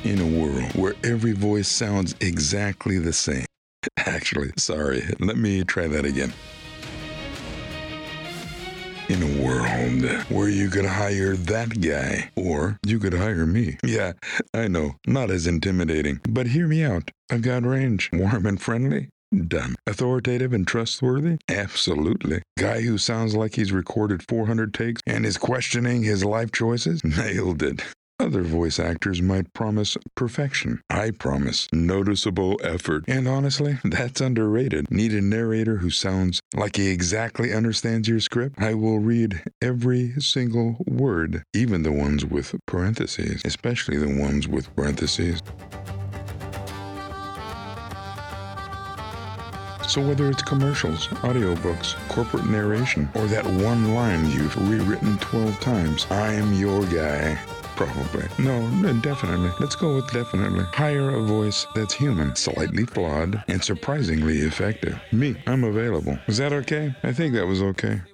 In a world where every voice sounds exactly the same. Actually, sorry, let me try that again. In a world where you could hire that guy, or you could hire me. Yeah, I know, not as intimidating, but hear me out. I've got range. Warm and friendly? Done. Authoritative and trustworthy? Absolutely. Guy who sounds like he's recorded 400 takes and is questioning his life choices? Nailed it. Other voice actors might promise perfection. I promise noticeable effort. And honestly, that's underrated. Need a narrator who sounds like he exactly understands your script? I will read every single word, even the ones with parentheses, especially the ones with parentheses. So whether it's commercials, audiobooks, corporate narration, or that one line you've rewritten 12 times, I'm your guy. Probably. No, definitely. Let's go with definitely. Hire a voice that's human, slightly flawed, and surprisingly effective. Me, I'm available. Was that okay? I think that was okay.